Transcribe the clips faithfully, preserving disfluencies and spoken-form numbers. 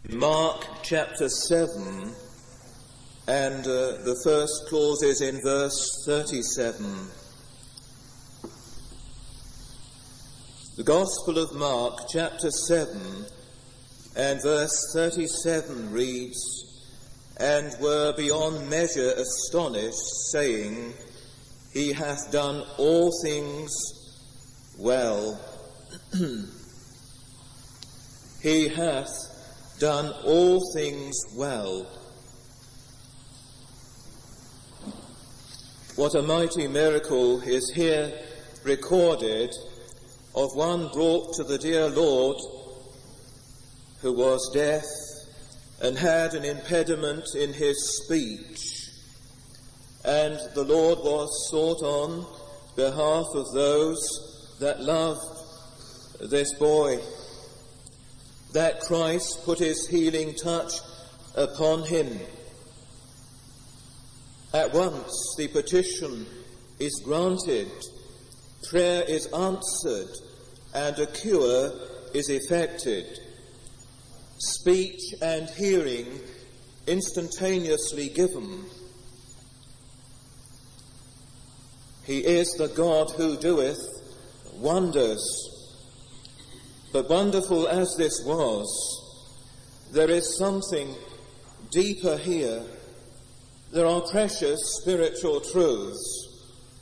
Mark chapter seven, and uh, the first clause is in verse thirty-seven. The Gospel of Mark chapter seven and verse thirty-seven reads, "And were beyond measure astonished, saying, He hath done all things well." He hath done all things well. What a mighty miracle is here recorded of one brought to the dear Lord who was deaf and had an impediment in his speech. And the Lord was sought on behalf of those that love this boy, that Christ put his healing touch upon him. At once the petition is granted, prayer is answered, and a cure is effected. Speech and hearing instantaneously given. He is the God who doeth wonders. But wonderful as this was, there is something deeper here. There are precious spiritual truths.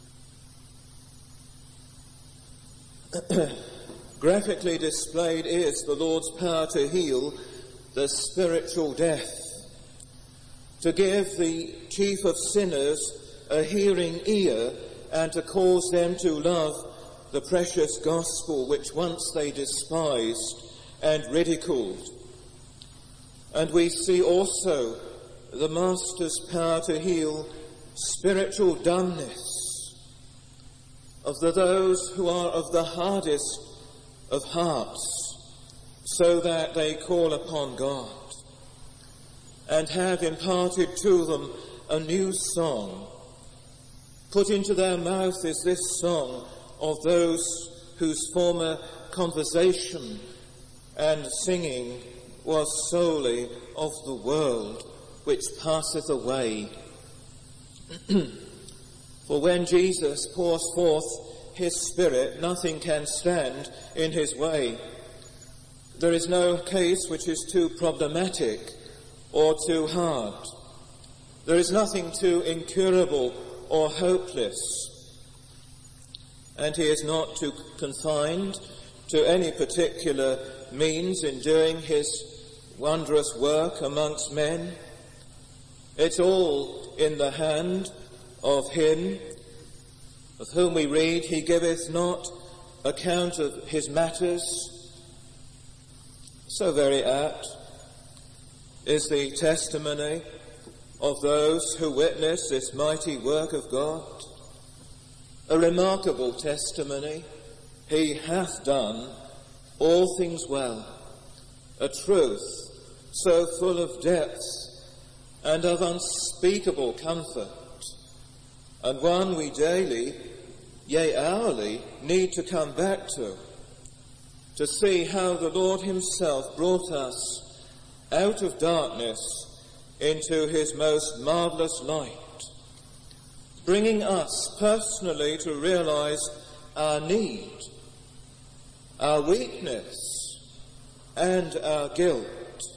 Graphically displayed is the Lord's power to heal the spiritual deaf, to give the chief of sinners a hearing ear, and to cause them to love the precious gospel which once they despised and ridiculed. And we see also the Master's power to heal spiritual dumbness of the, those who are of the hardest of hearts, so that they call upon God, and have imparted to them a new song. Put into their mouth is this song of those whose former conversation and singing was solely of the world, which passeth away. For when Jesus pours forth his Spirit, nothing can stand in his way. There is no case which is too problematic or too hard. There is nothing too incurable or hopeless. And he is not too confined to any particular means in doing his wondrous work amongst men. It's all in the hand of him of whom we read, He giveth not account of his matters. So very apt is the testimony of those who witness this mighty work of God. A remarkable testimony. He hath done all things well. A truth so full of depth and of unspeakable comfort, and one we daily, yea hourly, need to come back to, to see how the Lord himself brought us out of darkness into his most marvellous light, bringing us personally to realize our need, our weakness, and our guilt.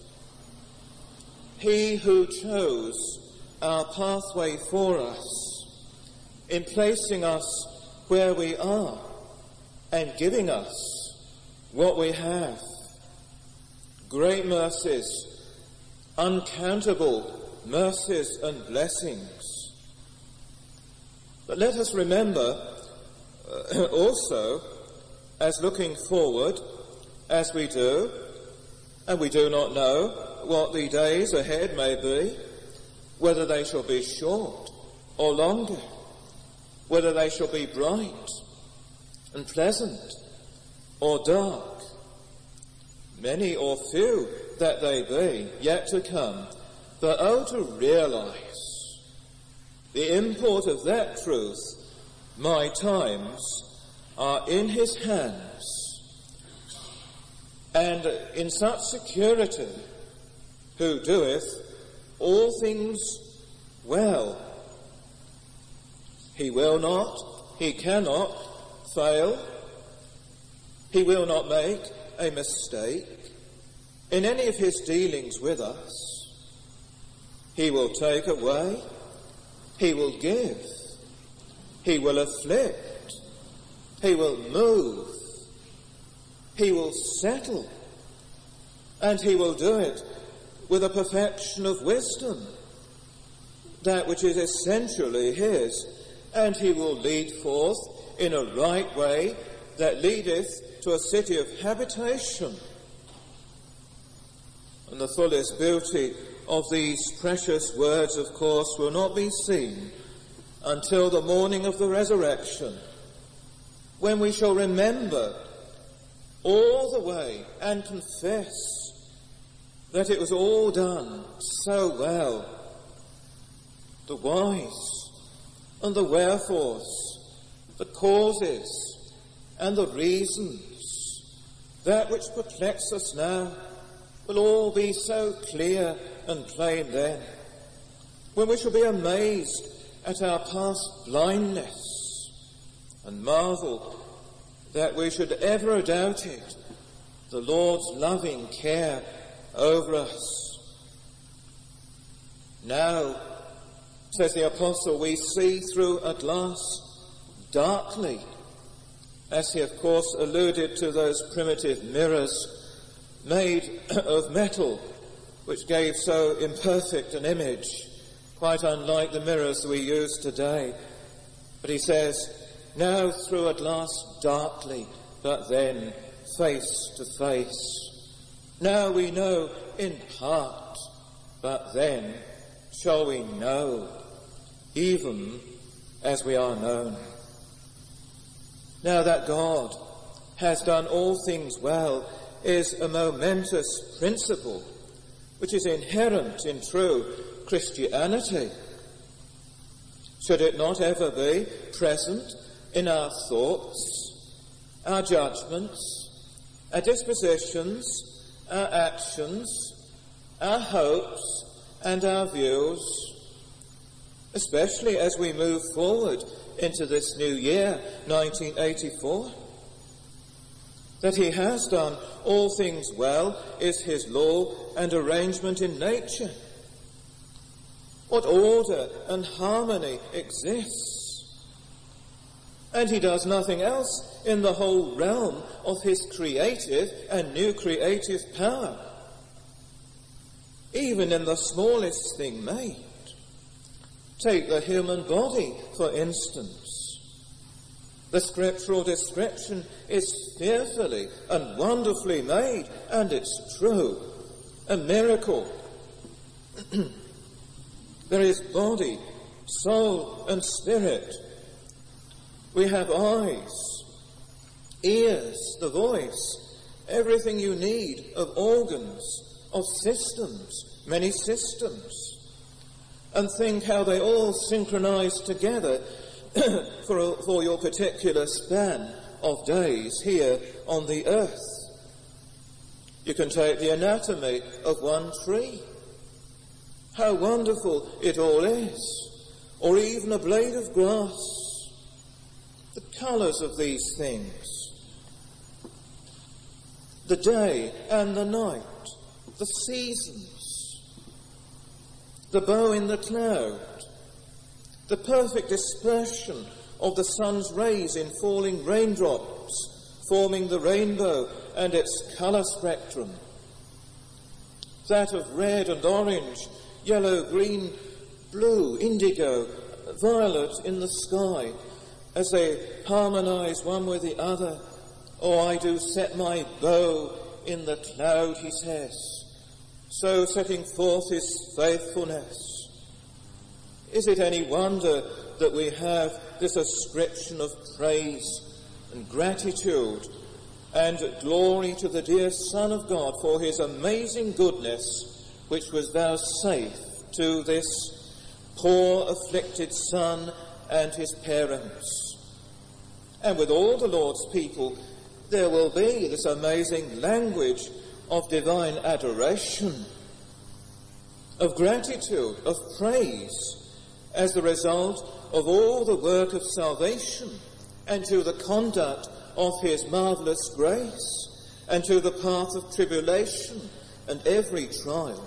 He who chose our pathway for us, in placing us where we are and giving us what we have. Great mercies, uncountable mercies and blessings. But let us remember uh, also, as looking forward, as we do, and we do not know what the days ahead may be, whether they shall be short or longer, whether they shall be bright and pleasant or dark, many or few that they be, yet to come. But oh, to realize the import of that truth, my times are in his hands, and in such security who doeth all things well. He will not, he cannot fail. He will not make a mistake in any of his dealings with us. He will take away, he will give, he will afflict, he will move, he will settle, and he will do it with a perfection of wisdom, that which is essentially his, and he will lead forth in a right way that leadeth to a city of habitation. And the fullest beauty of these precious words, of course, will not be seen until the morning of the resurrection, when we shall remember all the way and confess that it was all done so well. The whys and the wherefores, the causes and the reasons, that which perplexes us now, will all be so clear and plain then, when we shall be amazed at our past blindness and marvel that we should ever have doubted the Lord's loving care over us. Now, says the Apostle, we see through a glass darkly, as he of course alluded to those primitive mirrors made of metal, which gave so imperfect an image, quite unlike the mirrors we use today. But he says, now through a glass darkly, but then face to face. Now we know in part, but then shall we know, even as we are known. Now that God has done all things well is a momentous principle which is inherent in true Christianity. Should it not ever be present in our thoughts, our judgments, our dispositions, our actions, our hopes and our views, especially as we move forward into this new year, nineteen eighty-four? That he has done all things well is his law and arrangement in nature. What order and harmony exists. And he does nothing else in the whole realm of his creative and new creative power. Even in the smallest thing made. Take the human body, for instance. The scriptural description is fearfully and wonderfully made, and it's true. A miracle. There is body, soul, and spirit. We have eyes, ears, the voice, everything you need of organs, of systems, many systems. And think how they all synchronize together for, for your particular span of days here on the earth. You can take the anatomy of one tree. How wonderful it all is. Or even a blade of grass. The colours of these things. The day and the night. The seasons. The bow in the cloud. The perfect dispersion of the sun's rays in falling raindrops, forming the rainbow and its colour spectrum. That of red and orange, yellow, green, blue, indigo, violet in the sky, as they harmonise one with the other. Oh, I do set my bow in the cloud, he says, so setting forth his faithfulness. Is it any wonder that we have this ascription of praise and gratitude and glory to the dear Son of God for his amazing goodness, which was vouchsafed to this poor afflicted son and his parents? And with all the Lord's people, there will be this amazing language of divine adoration. of gratitude, of praise, as the result of all the work of salvation, and to the conduct of his marvellous grace, and to the path of tribulation and every trial,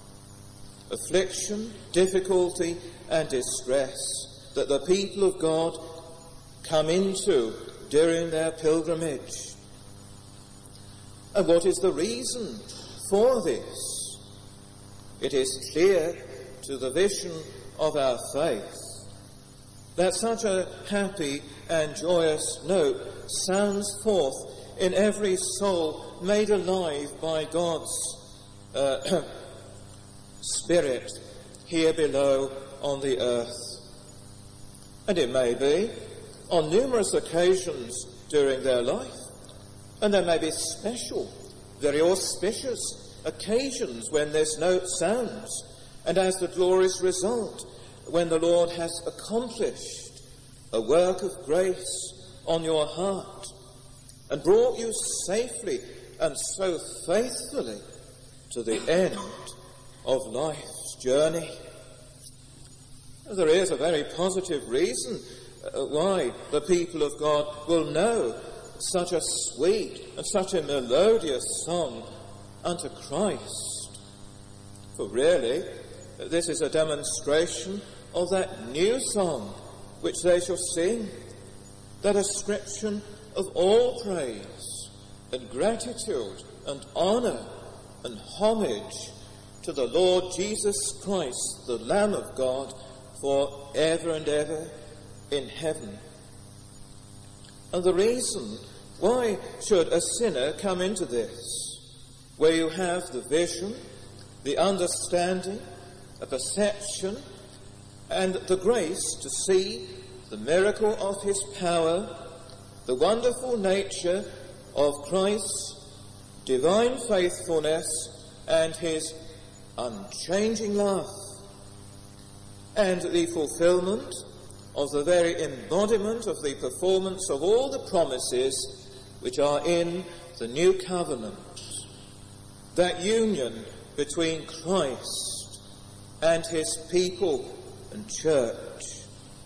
affliction, difficulty, and distress that the people of God come into during their pilgrimage. And what is the reason for this? It is clear to the vision of our faith that such a happy and joyous note sounds forth in every soul made alive by God's uh, Spirit here below on the earth. And it may be on numerous occasions during their life, and there may be special, very auspicious occasions when this note sounds, and as the glorious result, when the Lord has accomplished a work of grace on your heart and brought you safely and so faithfully to the end of life's journey. There is a very positive reason why the people of God will know such a sweet and such a melodious song unto Christ. For really, this is a demonstration of that new song which they shall sing, that ascription of all praise and gratitude and honour and homage to the Lord Jesus Christ, the Lamb of God, for ever and ever in heaven. And the reason why should a sinner come into this, where you have the vision, the understanding, a perception, and the grace to see the miracle of his power, the wonderful nature of Christ's divine faithfulness and his unchanging love, and the fulfillment of the very embodiment of the performance of all the promises which are in the new covenant, that union between Christ and his people and church.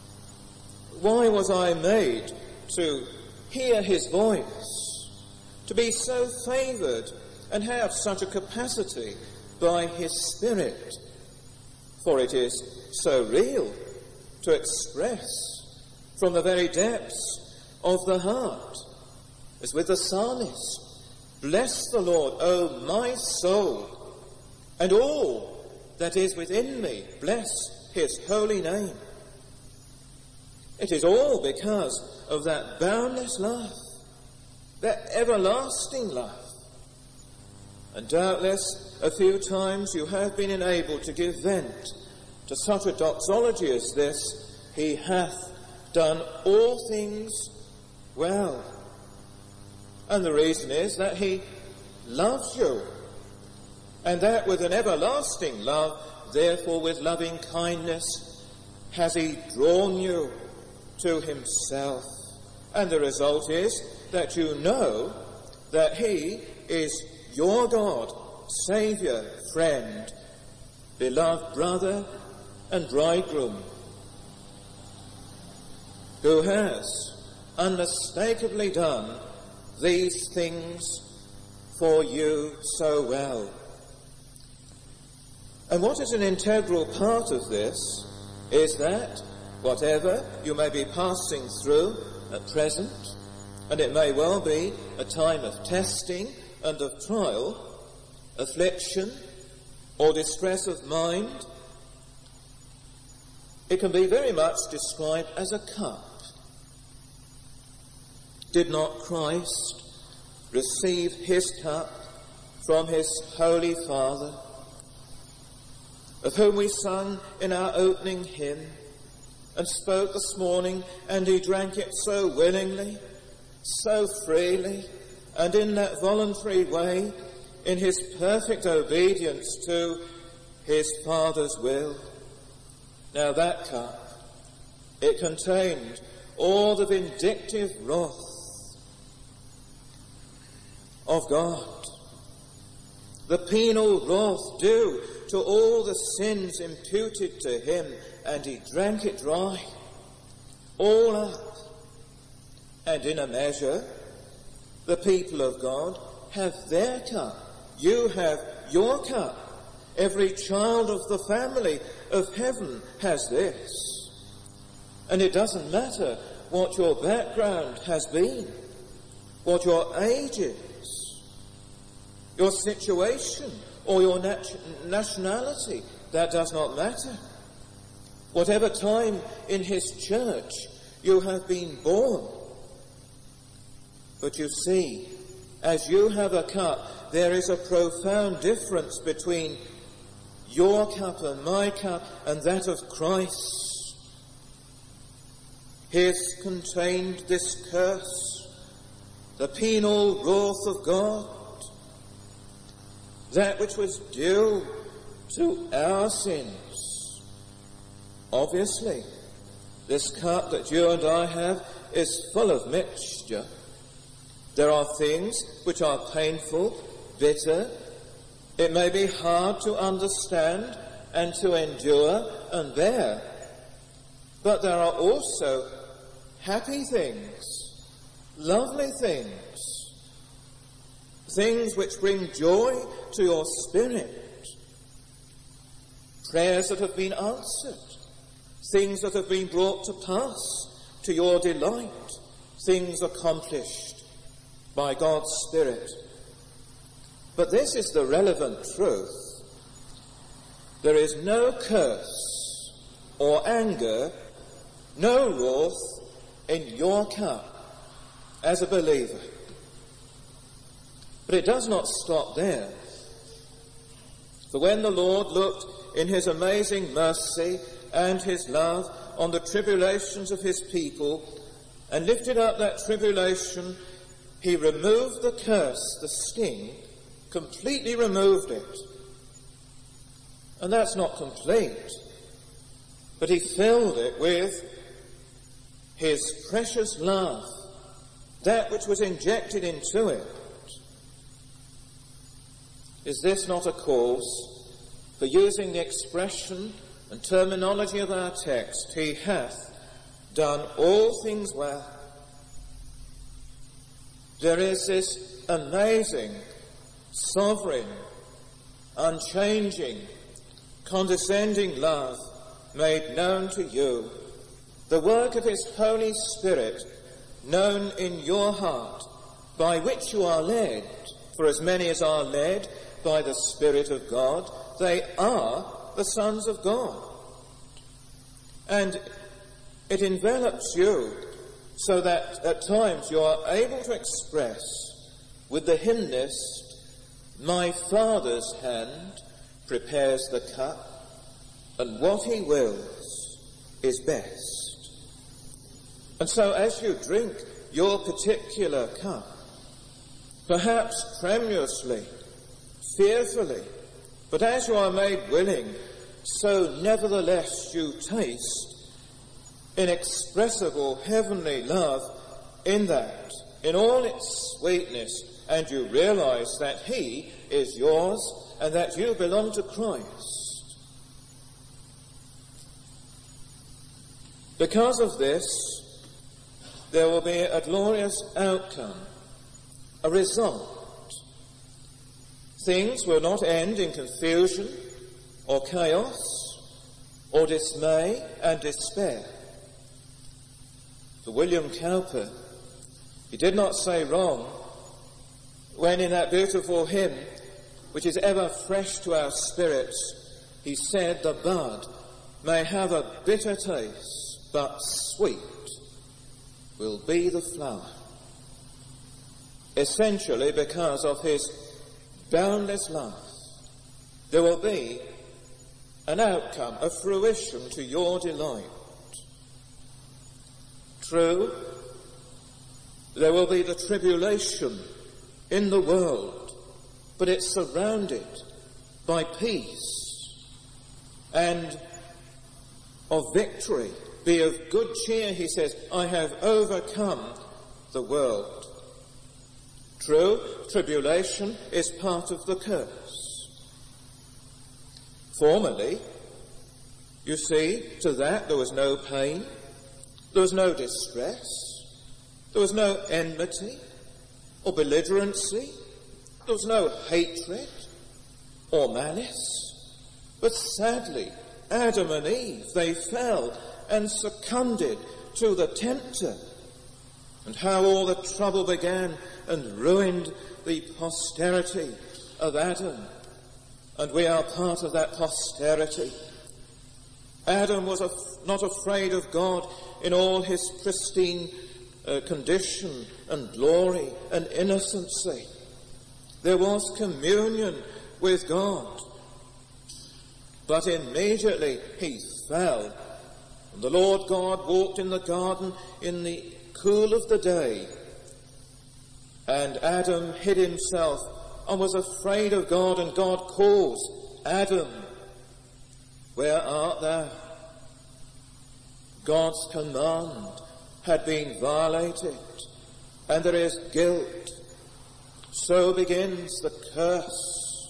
Why was I made to hear his voice, to be so favoured and have such a capacity by his Spirit? For it is so real to express from the very depths of the heart, as with the psalmist, "Bless the Lord, O my soul, and all that is within me, bless his holy name." It is all because of that boundless love, that everlasting love. And doubtless a few times you have been enabled to give vent to such a doxology as this: "He hath done all things well." And the reason is that he loves you, and that with an everlasting love, therefore with loving kindness, has he drawn you to himself. And the result is that you know that he is your God, Saviour, friend, beloved brother and bridegroom, who has unmistakably done these things for you so well. And what is an integral part of this is that whatever you may be passing through at present, and it may well be a time of testing and of trial, affliction, or distress of mind, it can be very much described as a cup. Did not Christ receive his cup from his Holy Father, of whom we sung in our opening hymn and spoke this morning, and he drank it so willingly, so freely, and in that voluntary way, in his perfect obedience to his Father's will? Now that cup, it contained all the vindictive wrath of God, the penal wrath due to all the sins imputed to him, and he drank it dry, all up. And in a measure, the people of God have their cup. You have your cup. Every child of the family of heaven has this. And it doesn't matter what your background has been, what your age is, your situation, or your nat- nationality. That does not matter. Whatever time in his church you have been born. But you see, as you have a cup, there is a profound difference between your cup and my cup and that of Christ. His contained this curse, the penal wrath of God, that which was due to our sins. Obviously, this cup that you and I have is full of mixture. There are things which are painful, bitter. It may be hard to understand and to endure and bear. But there are also happy things, lovely things, things which bring joy to your spirit, prayers that have been answered, things that have been brought to pass to your delight, things accomplished by God's Spirit. But this is the relevant truth. There is no curse or anger, no wrath in your cup as a believer. But it does not stop there. For when the Lord looked in his amazing mercy and his love on the tribulations of his people and lifted up that tribulation, he removed the curse, the sting, completely removed it. And that's not complete. But he filled it with his precious love, that which was injected into it. Is this not a cause for using the expression and terminology of our text, he hath done all things well? There is this amazing, sovereign, unchanging, condescending love made known to you, the work of his Holy Spirit known in your heart, by which you are led. For as many as are led by the Spirit of God, they are the sons of God. And it envelops you so that at times you are able to express with the hymnist, my Father's hand prepares the cup, and what he wills is best. And so as you drink your particular cup, perhaps tremulously, fearfully, but as you are made willing, so nevertheless you taste inexpressible heavenly love in that, in all its sweetness, and you realize that he is yours and that you belong to Christ. Because of this, there will be a glorious outcome, a result. Things will not end in confusion or chaos or dismay and despair. For William Cowper, he did not say wrong when in that beautiful hymn, which is ever fresh to our spirits, he said, the bud may have a bitter taste, but sweet will be the flower. Essentially because of his boundless love, there will be an outcome, a fruition to your delight. True, there will be the tribulation in the world, but it's surrounded by peace and of victory. Be of good cheer, he says, I have overcome the world. True, tribulation is part of the curse. Formerly, you see, to that there was no pain, there was no distress, there was no enmity or belligerency, there was no hatred or malice. But sadly, Adam and Eve, they fell and succumbed to the tempter. And how all the trouble began and ruined the posterity of Adam. And we are part of that posterity. Adam was af- not afraid of God in all his pristine uh, condition and glory and innocency. There was communion with God. But immediately he fell. And the Lord God walked in the garden in the cool of the day. And Adam hid himself and was afraid of God, and God calls, Adam, where art thou? God's command had been violated, and there is guilt. So begins the curse.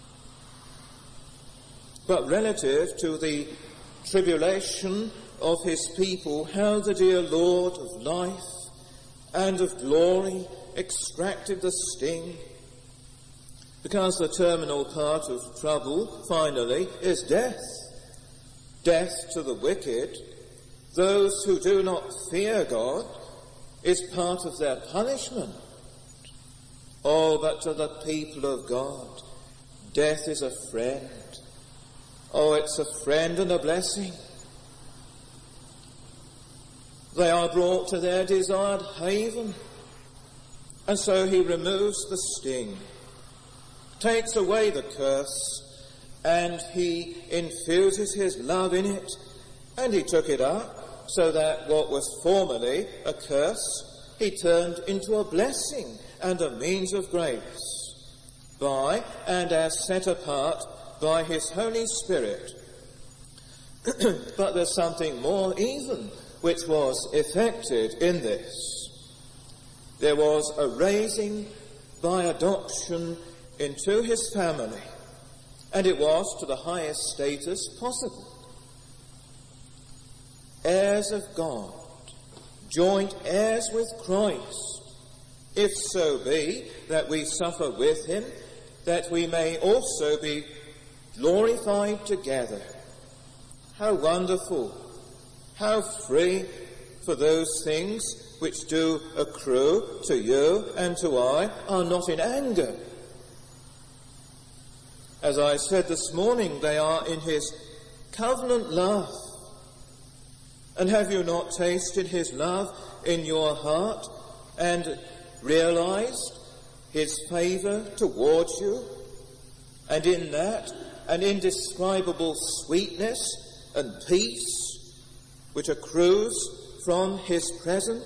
But relative to the tribulation of his people, how the dear Lord of life and of glory extracted the sting. Because the terminal part of trouble, finally, is death. Death to the wicked. Those who do not fear God is part of their punishment. Oh, but to the people of God, death is a friend. Oh, it's a friend and a blessing. They are brought to their desired haven. And so he removes the sting, takes away the curse, and he infuses his love in it. And he took it up so that what was formerly a curse, he turned into a blessing and a means of grace, by and as set apart by his Holy Spirit. But there's something more even which was effected in this. There was a raising by adoption into his family, and it was to the highest status possible. Heirs of God, joint heirs with Christ, if so be that we suffer with him, that we may also be glorified together. How wonderful, how free for those things which do accrue to you and to I are not in anger. As I said this morning, they are in his covenant love. And have you not tasted his love in your heart and realized his favour towards you? And in that, an indescribable sweetness and peace which accrues from his presence?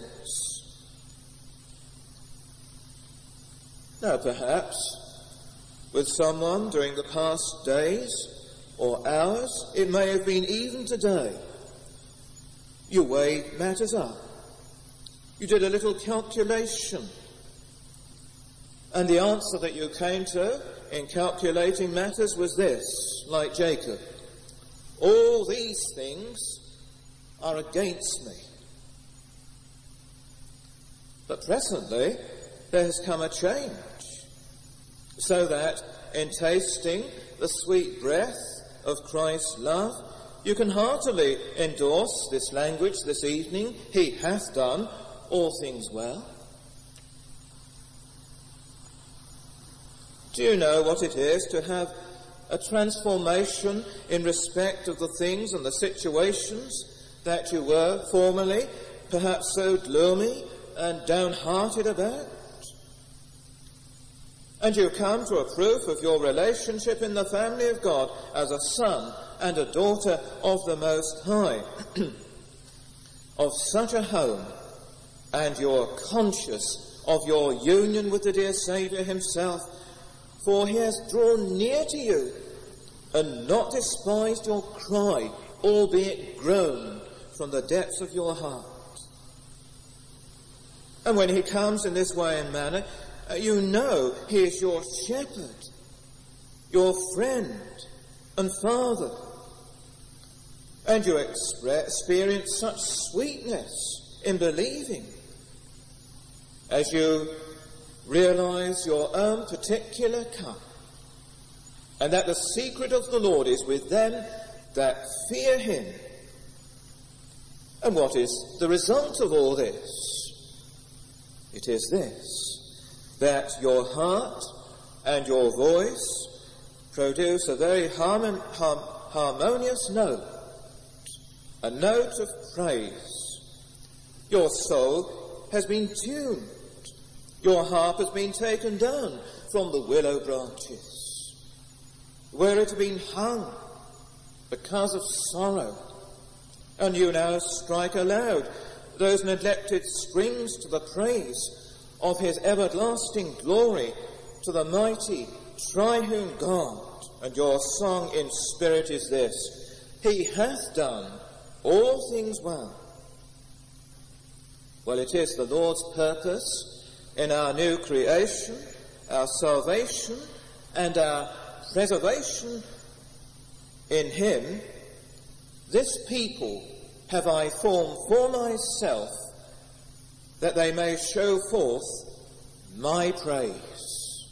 Now perhaps, with someone during the past days or hours, it may have been even today, you weighed matters up. You did a little calculation. And the answer that you came to in calculating matters was this, like Jacob: all these things are against me. But presently there has come a change, so that in tasting the sweet breath of Christ's love, you can heartily endorse this language this evening: he hath done all things well. Do you know what it is to have a transformation in respect of the things and the situations that you were formerly perhaps so gloomy and downhearted about? And you come to a proof of your relationship in the family of God as a son and a daughter of the Most High, of such a home, and you're conscious of your union with the dear Saviour himself, for he has drawn near to you and not despised your cry, albeit groan from the depths of your heart. And when he comes in this way and manner, You know he is your shepherd, your friend and father. And you experience such sweetness in believing as you realize your own particular cup, and that the secret of the Lord is with them that fear him. And what is the result of all this? It is this, that your heart and your voice produce a very harmon, har, harmonious note, a note of praise. Your soul has been tuned. Your harp has been taken down from the willow branches, where it had been hung because of sorrow. And you now strike aloud those neglected strings to the praise of his everlasting glory, to the mighty triune God. And your song in spirit is this: he hath done all things well. Well, it is the Lord's purpose in our new creation, our salvation, and our preservation in him. This people have I formed for myself, that they may show forth my praise.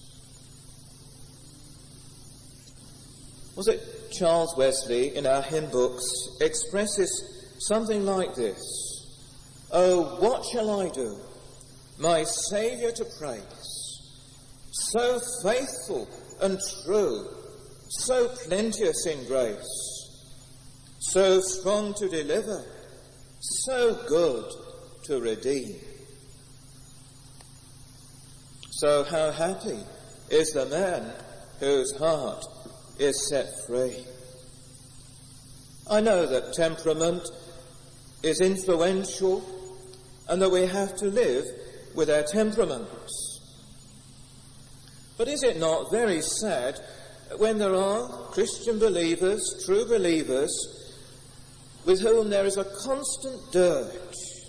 Was it Charles Wesley in our hymn books expresses something like this: oh, what shall I do, my Saviour to praise? So faithful and true, so plenteous in grace, so strong to deliver, so good to redeem. So how happy is the man whose heart is set free. I know that temperament is influential and that we have to live with our temperaments. But is it not very sad when there are Christian believers, true believers, with whom there is a constant dirge?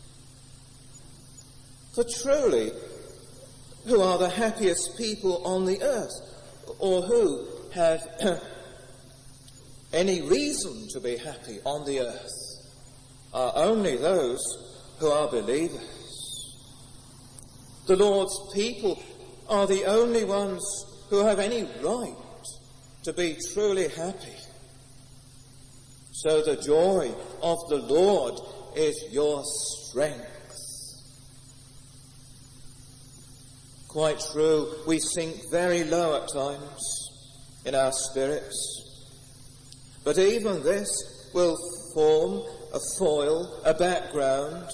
For truly, who are the happiest people on the earth, or who have any reason to be happy on the earth, are only those who are believers. The Lord's people are the only ones who have any right to be truly happy. So the joy of the Lord is your strength. Quite true, we sink very low at times in our spirits. But even this will form a foil, a background,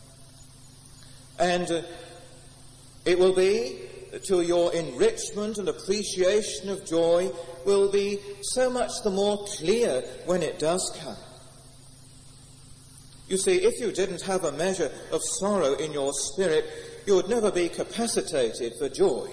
and uh, it will be to your enrichment and appreciation of joy will be so much the more clear when it does come. You see, if you didn't have a measure of sorrow in your spirit, you would never be capacitated for joy.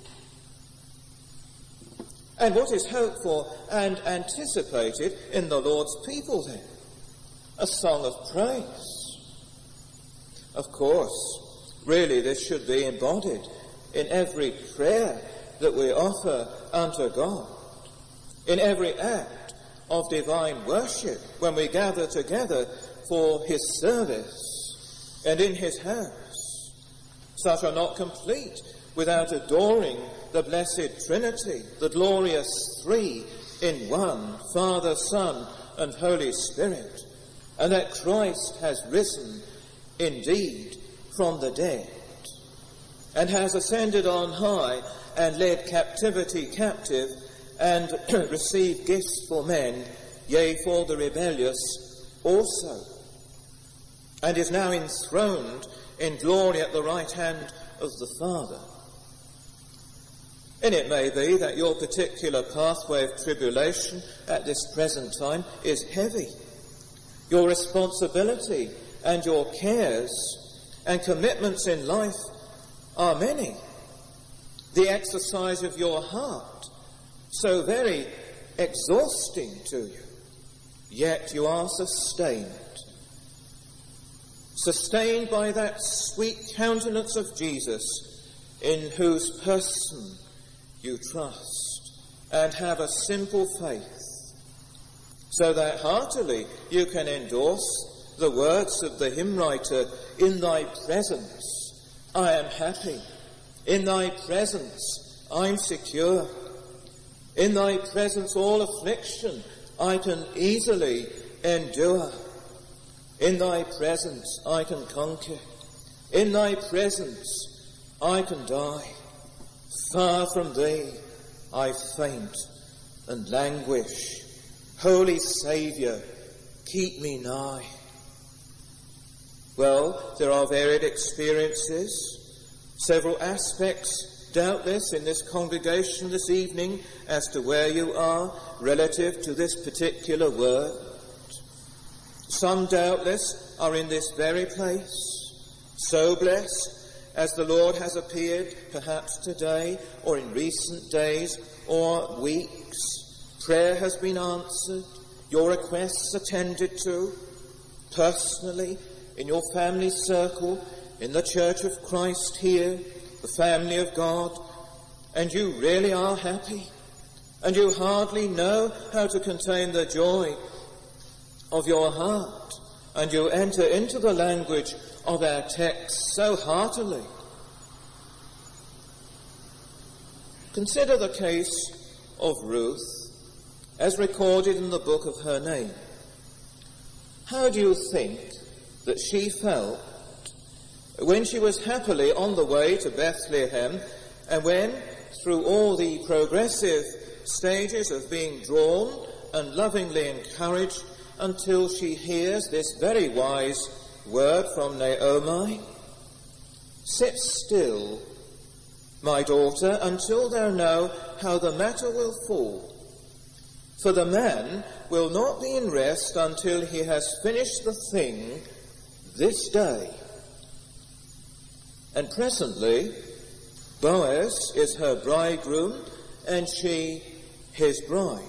And what is hoped for and anticipated in the Lord's people then? A song of praise. Of course, really this should be embodied in every prayer that we offer unto God, in every act of divine worship when we gather together for his service and in his house. Such are not complete without adoring the blessed Trinity, the glorious three in one, Father, Son, and Holy Spirit, and that Christ has risen indeed from the dead, and has ascended on high and led captivity captive, and received gifts for men, yea, for the rebellious also, and is now enthroned in glory at the right hand of the Father. And it may be that your particular pathway of tribulation at this present time is heavy. Your responsibility and your cares and commitments in life are many. The exercise of your heart so very exhausting to you, yet you are sustained. Sustained by that sweet countenance of Jesus, in whose person you trust, and have a simple faith, so that heartily you can endorse the words of the hymn writer, in thy presence I am happy, in thy presence I'm secure, in thy presence all affliction I can easily endure, in thy presence I can conquer, in thy presence I can die. Far from thee I faint and languish. Holy Saviour, keep me nigh. Well, there are varied experiences, several aspects, doubtless, in this congregation this evening as to where you are relative to this particular word. Some, doubtless, are in this very place, so blessed as the Lord has appeared, perhaps today or in recent days or weeks. Prayer has been answered, your requests attended to, personally, in your family circle, in the Church of Christ here, the family of God, and you really are happy, and you hardly know how to contain the joy of your heart, and you enter into the language of our text so heartily. Consider the case of Ruth, as recorded in the book of her name. How do you think that she felt when she was happily on the way to Bethlehem, and when, through all the progressive stages of being drawn and lovingly encouraged, until she hears this very wise word from Naomi? Sit still, my daughter, until thou know how the matter will fall. For the man will not be in rest until he has finished the thing this day. And presently, Boaz is her bridegroom, and she his bride.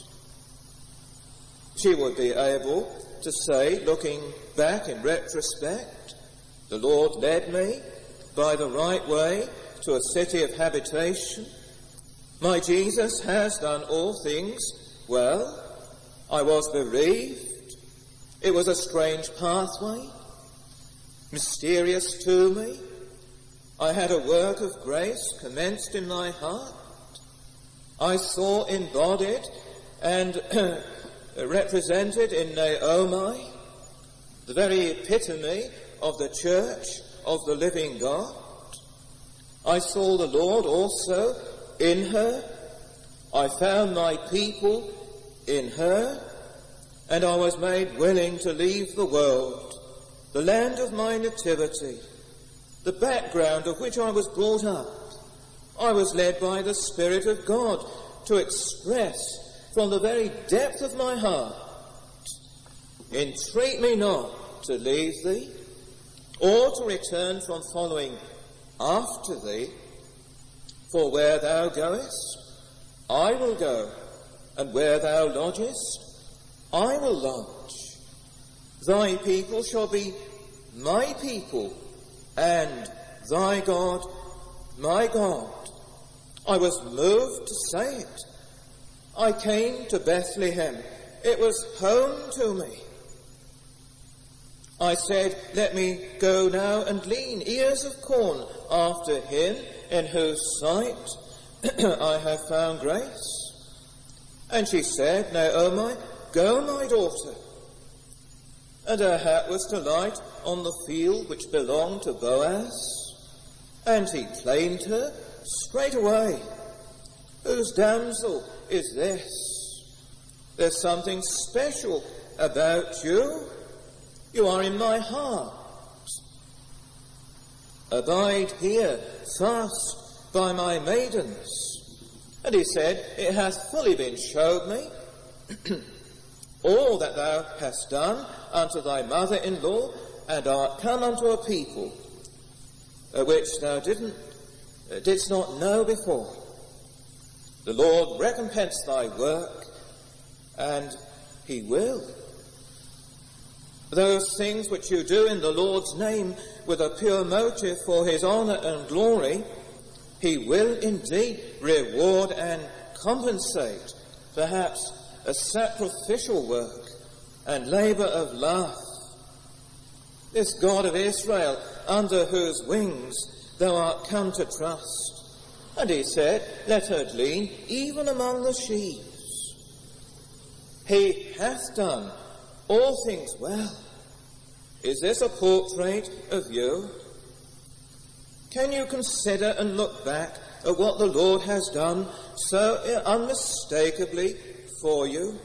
She would be able to say, looking back in retrospect, the Lord led me by the right way to a city of habitation. My Jesus has done all things well. I was bereaved. It was a strange pathway, mysterious to me. I had a work of grace commenced in my heart. I saw embodied and represented in Naomi the very epitome of the church of the living God. I saw the Lord also in her. I found my people in her, and I was made willing to leave the world, the land of my nativity, the background of which I was brought up. I was led by the Spirit of God to express from the very depth of my heart, entreat me not to leave thee, or to return from following after thee, for where thou goest, I will go, and where thou lodgest, I will lodge. Thy people shall be my people, and thy God my God. I was moved to say it. I came to Bethlehem. It was home to me. I said, let me go now and glean ears of corn after him in whose sight I have found grace. And she said, Naomi, go, my daughter. And her hat was to light on the field which belonged to Boaz. And he claimed her straightway. Whose damsel is this? There's something special about you. You are in my heart. Abide here fast by my maidens. And he said, it hath fully been showed me all that thou hast done unto thy mother-in-law, and art come unto a people uh, which thou didn't, uh, didst not know before. The Lord recompense thy work, and he will. Those things which you do in the Lord's name with a pure motive for his honour and glory, he will indeed reward and compensate perhaps a sacrificial work and labour of love. This God of Israel, under whose wings thou art come to trust. And he said, let her glean even among the sheaves. He hath done all things well. Is this a portrait of you? Can you consider and look back at what the Lord has done so unmistakably for you?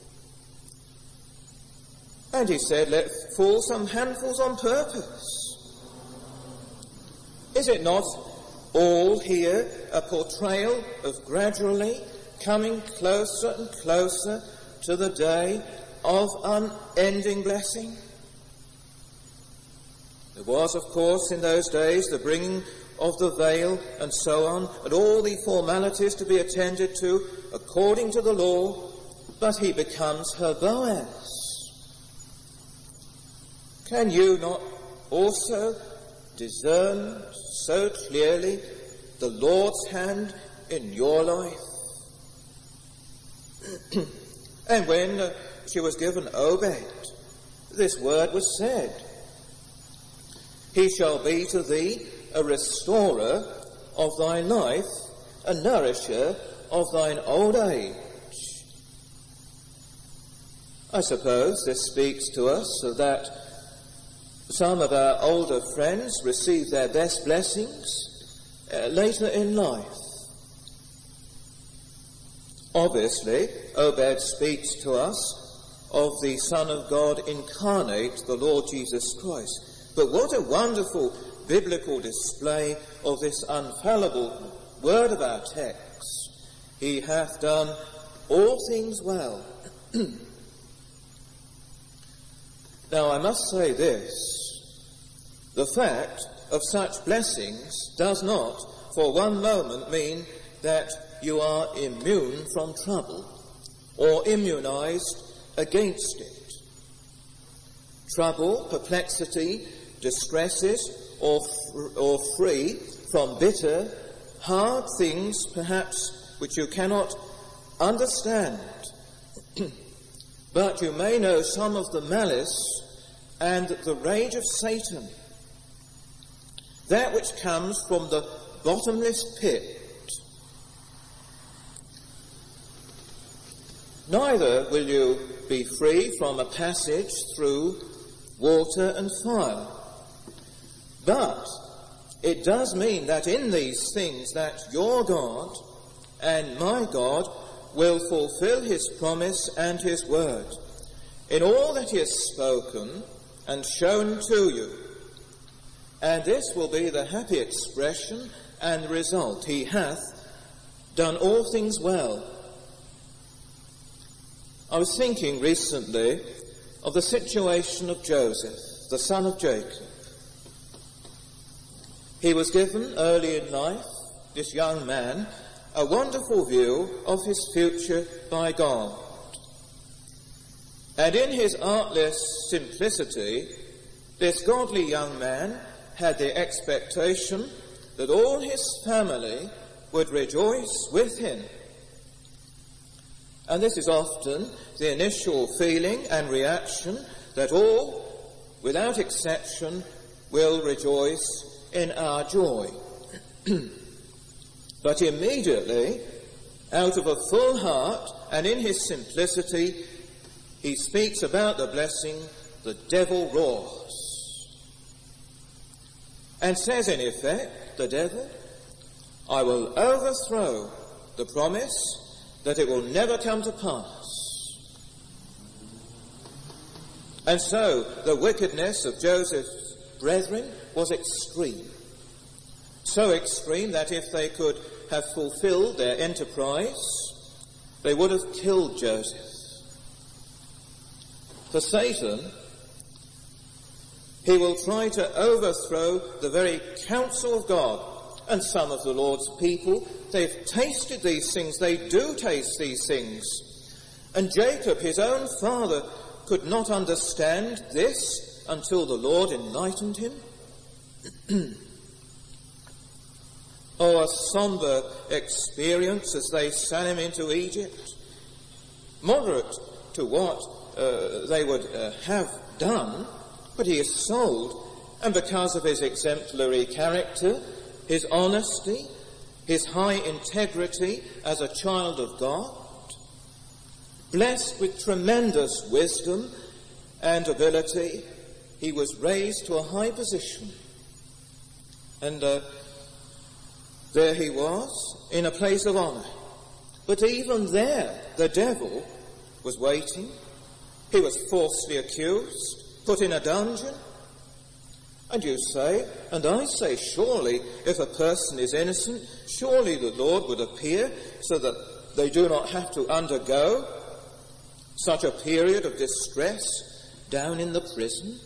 And he said, let fall some handfuls on purpose. Is it not all here a portrayal of gradually coming closer and closer to the day of unending blessing? There was, of course, in those days the bringing of the veil and so on, and all the formalities to be attended to according to the law, but he becomes her Boaz. Can you not also discern so clearly the Lord's hand in your life? And when uh, she was given Obed, this word was said, he shall be to thee a restorer of thy life, a nourisher of thine old age. I suppose this speaks to us so that some of our older friends receive their best blessings uh, later in life. Obviously, Obed speaks to us of the Son of God incarnate, the Lord Jesus Christ. But what a wonderful biblical display of this infallible word of our text. He hath done all things well. Now, I must say this. The fact of such blessings does not, for one moment, mean that you are immune from trouble or immunized against it. Trouble, perplexity, distresses, or, f- or free from bitter, hard things, perhaps, which you cannot understand. But you may know some of the malice and the rage of Satan, that which comes from the bottomless pit. Neither will you be free from a passage through water and fire. But it does mean that in these things that your God and my God will fulfill his promise and his word in all that he has spoken and shown to you. And this will be the happy expression and result. He hath done all things well. I was thinking recently of the situation of Joseph, the son of Jacob. He was given early in life, this young man, a wonderful view of his future by God. And in his artless simplicity, this godly young man had the expectation that all his family would rejoice with him. And this is often the initial feeling and reaction that all, without exception, will rejoice in our joy. But immediately, out of a full heart and in his simplicity, he speaks about the blessing, the devil roars. And says in effect, the devil, I will overthrow the promise that it will never come to pass. And so the wickedness of Joseph's brethren was extreme. So extreme that if they could have fulfilled their enterprise, they would have killed Joseph. For Satan, he will try to overthrow the very counsel of God. And some of the Lord's people, they've tasted these things, they do taste these things. And Jacob, his own father, could not understand this until the Lord enlightened him. Oh, a sombre experience as they sent him into Egypt, moderate to what uh, they would uh, have done, but he is sold, and because of his exemplary character, his honesty, his high integrity as a child of God, blessed with tremendous wisdom and ability, he was raised to a high position. And uh, there he was, in a place of honour. But even there, the devil was waiting. He was falsely accused, put in a dungeon. And you say, and I say, surely if a person is innocent, surely the Lord would appear so that they do not have to undergo such a period of distress down in the prison.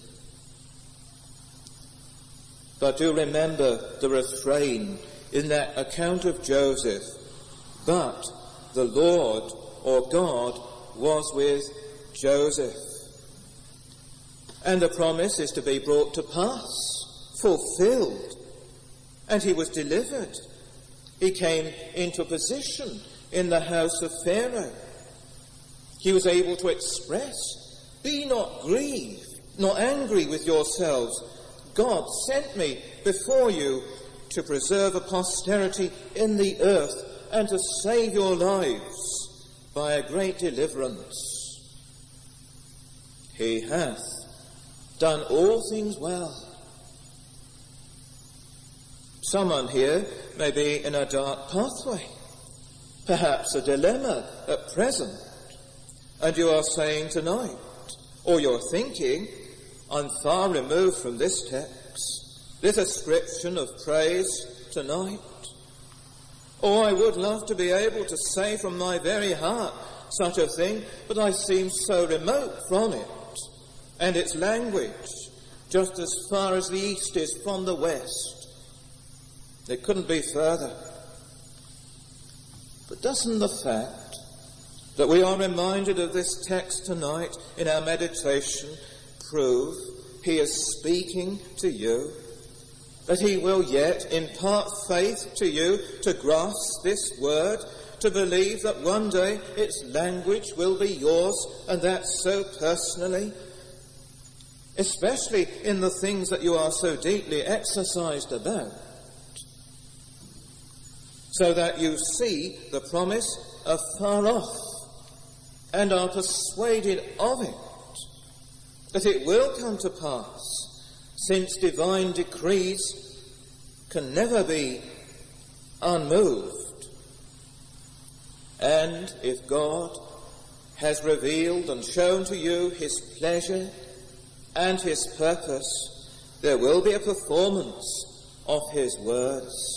But do remember the refrain in that account of Joseph. But the Lord, or God, was with Joseph. And the promise is to be brought to pass, fulfilled. And he was delivered. He came into position in the house of Pharaoh. He was able to express, "Be not grieved, nor angry with yourselves. God sent me before you to preserve a posterity in the earth and to save your lives by a great deliverance. He hath done all things well." Someone here may be in a dark pathway, perhaps a dilemma at present, and you are saying tonight, or you're thinking, "I'm far removed from this text, this ascription of praise tonight. Oh, I would love to be able to say from my very heart such a thing, but I seem so remote from it and its language, just as far as the east is from the west. It couldn't be further." But doesn't the fact that we are reminded of this text tonight in our meditation prove he is speaking to you, that he will yet impart faith to you to grasp this word, to believe that one day its language will be yours, and that so personally, especially in the things that you are so deeply exercised about, so that you see the promise afar off and are persuaded of it, that it will come to pass, since divine decrees can never be unmoved. And if God has revealed and shown to you his pleasure and his purpose, there will be a performance of his words.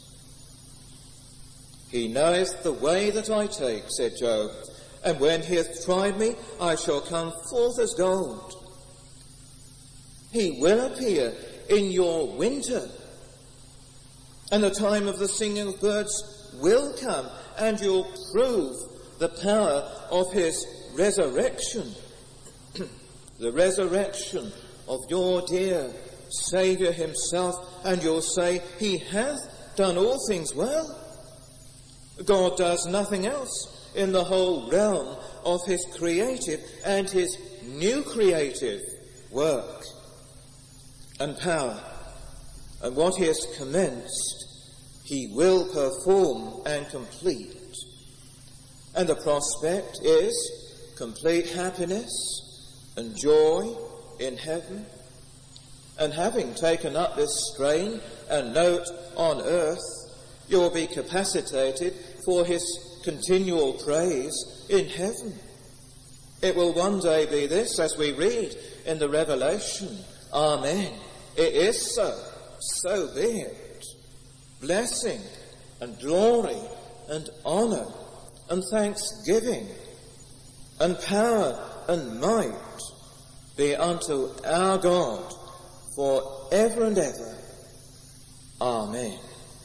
"He knoweth the way that I take," said Job, "and when he hath tried me, I shall come forth as gold." He will appear in your winter, and the time of the singing of birds will come, and you'll prove the power of his resurrection, the resurrection of your dear Saviour himself, and you'll say, "He hath done all things well." God does nothing else in the whole realm of his creative and his new creative work and power. And what he has commenced, he will perform and complete. And the prospect is complete happiness and joy in heaven. And having taken up this strain and note on earth, you will be capacitated for his continual praise in heaven. It will one day be this, as we read in the Revelation, "Amen. It is so, so be it. Blessing and glory and honour and thanksgiving and power and might be unto our God for ever and ever. Amen."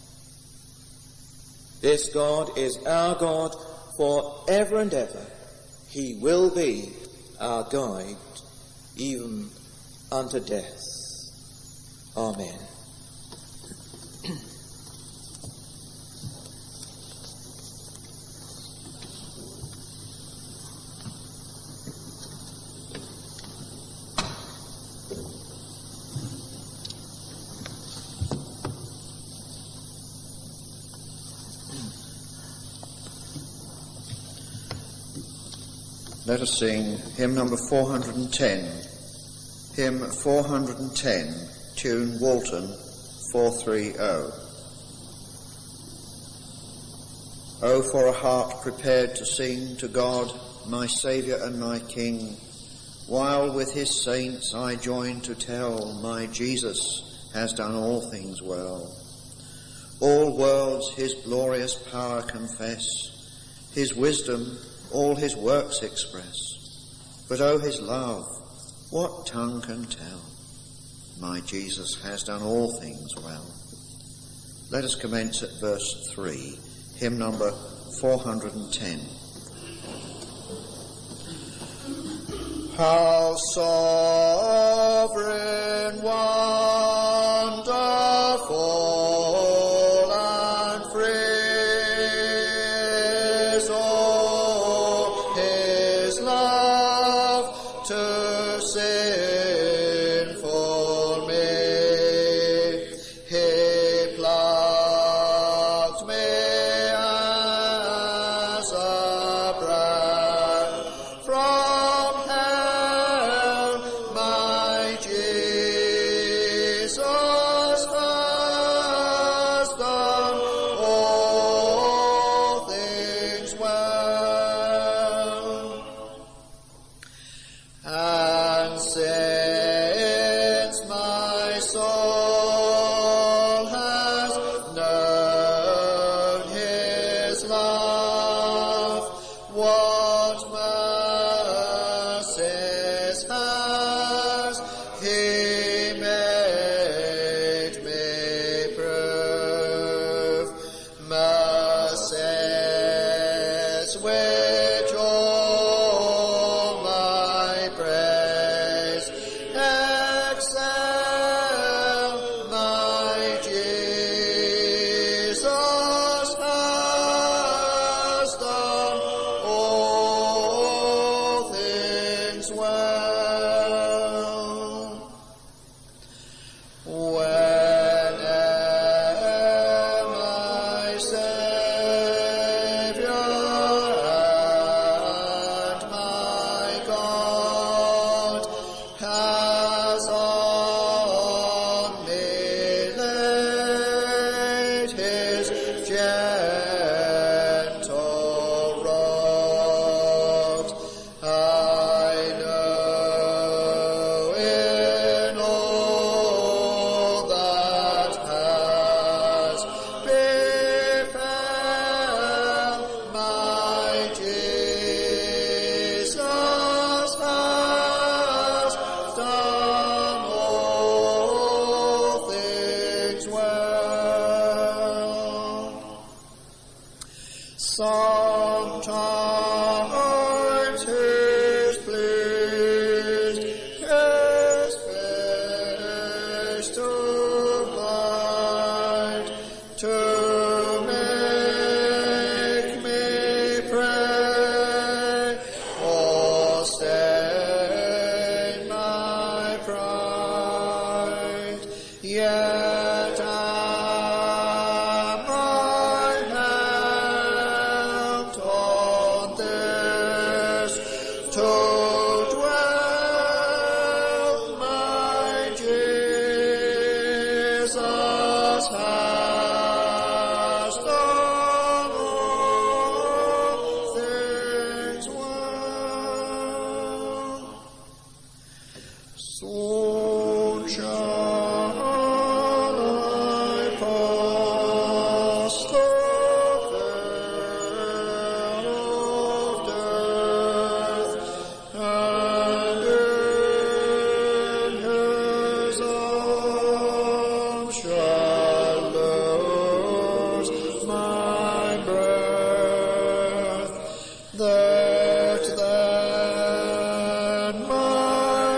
This God is our God for ever and ever. He will be our guide, even unto death. Amen. Let us sing hymn number four hundred ten. Hymn four hundred ten, tune Walton four thirty. Oh, for a heart prepared to sing to God, my Saviour and my King, while with his saints I join to tell my Jesus has done all things well. All worlds his glorious power confess, his wisdom all his works express. But oh, his love, what tongue can tell? My Jesus has done all things well. Let us commence at verse three, hymn number four hundred ten. How sovereign, wonderful, and free is all his love to sinful me. He plucked me as a brand from hell. My Jesus has done all things well. And since my soul has known his love, what mercies has he made me prove, mercies which all my praise excel. My Jesus has done all things well. When my Saviour and my God has on me laid his gentle rod, I know in all that has befell, my Jesus has done all things well. Sometimes he's pleased his face to hide, to make me pray, or stain my pride. Yet am I helped on this to dwell. My Jesus has done all things well. Soon shall I pass the veil of death, and in his arms shall lose my breath. That then my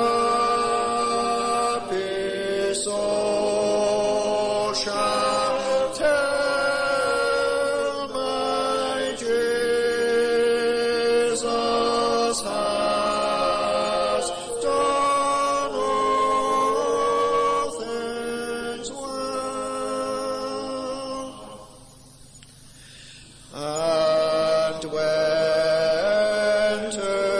happy soul shall tell, my Jesus has done all things well. And when to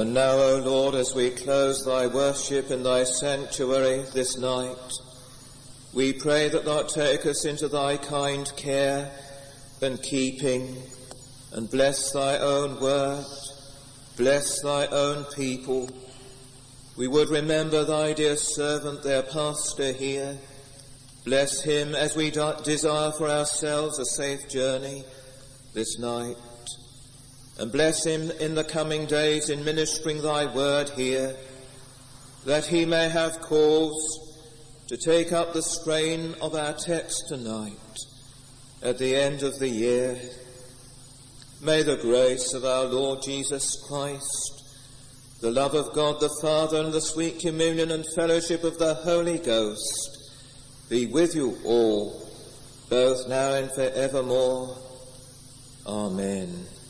And now, O Lord, as we close thy worship in thy sanctuary this night, we pray that thou take us into thy kind care and keeping, and bless thy own word, bless thy own people. We would remember thy dear servant, their pastor here. Bless him as we desire for ourselves a safe journey this night. And bless him in the coming days in ministering thy word here, that he may have cause to take up the strain of our text tonight at the end of the year. May the grace of our Lord Jesus Christ, the love of God the Father, and the sweet communion and fellowship of the Holy Ghost be with you all, both now and forevermore. Amen.